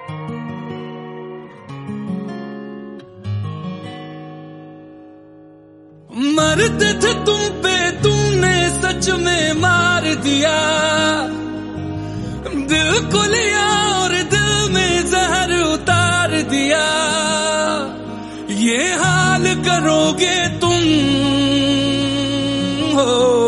मरते थे तुम पे, तुमने सच में मार दिया। दिल को लिया और दिल में जहर उतार दिया। ये हाल करोगे तुम, हो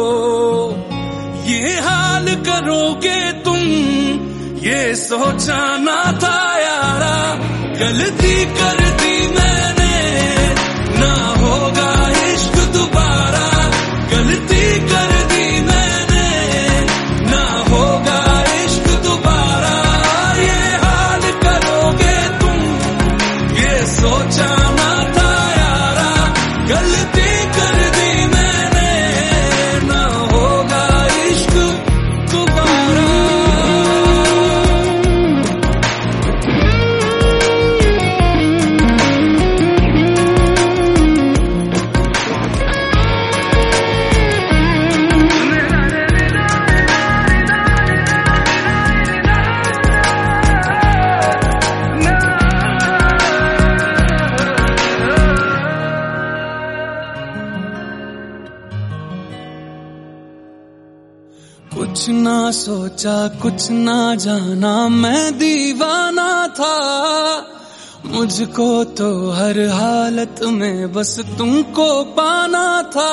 ये हाल करोगे तुम, ये सोचा ना था यारा। गलती कर दी मैंने, ना होगा इश्क दोबारा। गलती कर दी मैंने, ना होगा इश्क दोबारा। ये हाल करोगे तुम, ये सोचा ना था यारा। गलती कर दी मैंने, ना होगा इश्क दोबारा। कुछ ना सोचा कुछ ना जाना, मैं दीवाना था। मुझको तो हर हालत में बस तुमको पाना था।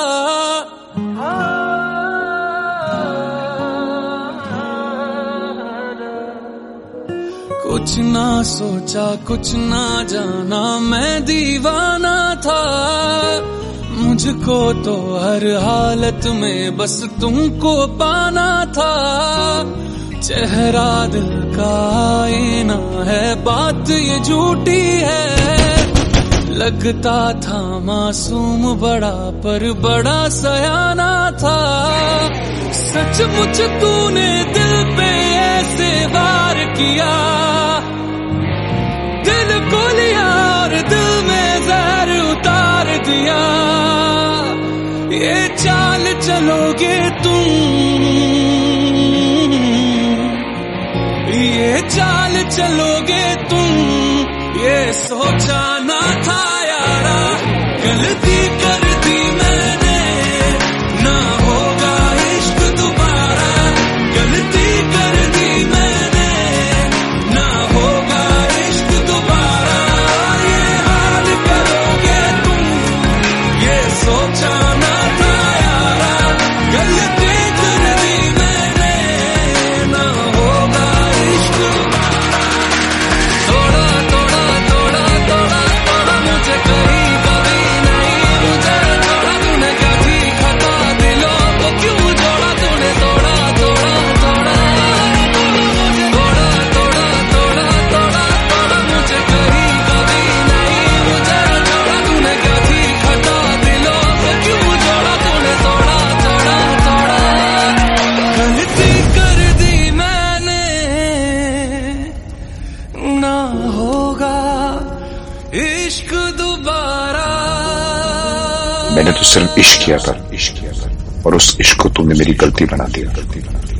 कुछ ना सोचा कुछ ना जाना, मैं दीवाना था। मुझको तो हर हालत में बस तुमको पाना था। चेहरा दिल का आईना है, बात ये झूठी है। लगता था मासूम बड़ा, पर बड़ा सयाना था। सचमुच तूने दिल पे ऐसे वार किया। दिल को लिया और दिल में जहर उतार दिया। ये चाल चलोगे तुम, ये चाल चलोगे तुम, ये सोचा ना था यारा। गलती कर दी मैंने, ना होगा इश्क दोबारा। गलती कर दी मैंने, ना होगा इश्क दोबारा। ये हाल करोगे तुम, ये सोचा ना था यारा। गलती कर दी मैंने, ना होगा इश्क दोबारा। थोड़ा थोड़ा थोड़ा थोड़ा थोड़ा मुझे कहीं कभी नहीं, मुझे थोड़ा तूने क्या ठीक था। दिलों को क्यों जोड़ा तूने, थोड़ा थोड़ा थोड़ा थोड़ा थोड़ा थोड़ा थोड़ा थोड़ा मुझे कहीं कभी नहीं, मुझे थोड़ा तूने क्या ठीक था। दिलों को क्यों जोड़ा तूने, थोड़ा थोड़ा थोड़ा। गलती कर दी मैंने, ना होगा इश्क दोबारा। मैंने तो सिर्फ इश्क किया था, और उस इश्क को तुमने मेरी गलती बना दिया।